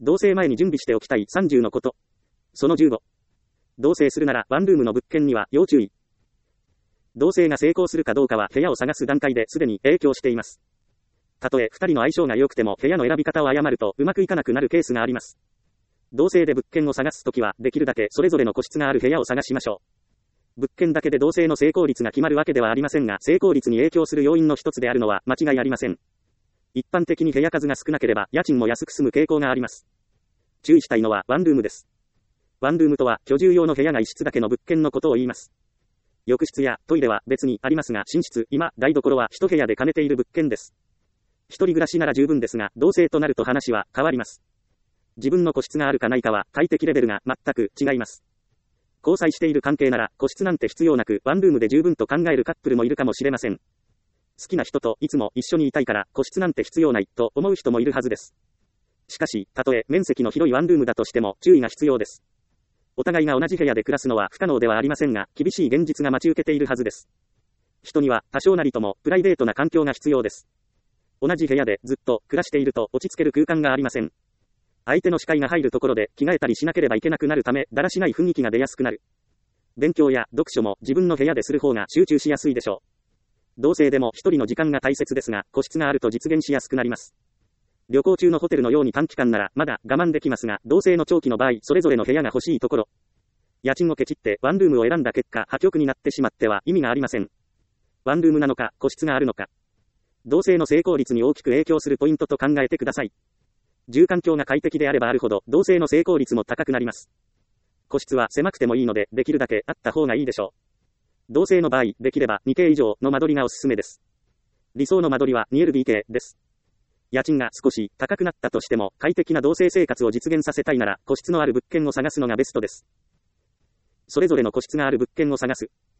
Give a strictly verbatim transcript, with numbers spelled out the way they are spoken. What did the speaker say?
同棲前に準備しておきたいさんじゅうのこと。そのじゅうご。同棲するならワンルームの物件には要注意。同棲が成功するかどうかは部屋を探す段階ですでに影響しています。たとえふたりの相性が良くても部屋の選び方を誤るとうまくいかなくなるケースがあります。同棲で物件を探すときはできるだけそれぞれの個室がある部屋を探しましょう。物件だけで同棲の成功率が決まるわけではありませんが、成功率に影響する要因の一つであるのは間違いありません。一般的に部屋数が少なければ家賃も安く済む傾向があります。注意したいのはワンルームです。ワンルームとは居住用の部屋が一室だけの物件のことを言います。浴室やトイレは別にありますが、寝室、居間、台所は一部屋で兼ねている物件です。一人暮らしなら十分ですが、同棲となると話は変わります。自分の個室があるかないかは快適レベルが全く違います。交際している関係なら個室なんて必要なくワンルームで十分と考えるカップルもいるかもしれません。好きな人といつも一緒にいたいから個室なんて必要ないと思う人もいるはずです。しかし、たとえ面積の広いワンルームだとしても注意が必要です。お互いが同じ部屋で暮らすのは不可能ではありませんが、厳しい現実が待ち受けているはずです。人には多少なりともプライベートな環境が必要です。同じ部屋でずっと暮らしていると落ち着ける空間がありません。相手の視界が入るところで着替えたりしなければいけなくなるため、だらしない雰囲気が出やすくなる。勉強や読書も自分の部屋でする方が集中しやすいでしょう。同棲でも一人の時間が大切ですが、個室があると実現しやすくなります。旅行中のホテルのように短期間ならまだ我慢できますが、同棲の長期の場合、それぞれの部屋が欲しいところ。家賃をケチってワンルームを選んだ結果、破局になってしまっては意味がありません。ワンルームなのか、個室があるのか。同棲の成功率に大きく影響するポイントと考えてください。住環境が快適であればあるほど、同棲の成功率も高くなります。個室は狭くてもいいので、できるだけあった方がいいでしょう。同棲の場合、できればにケー以上の間取りがおすすめです。理想の間取りは にエルディーケー です。家賃が少し高くなったとしても、快適な同棲生活を実現させたいなら、個室のある物件を探すのがベストです。それぞれの個室がある物件を探す。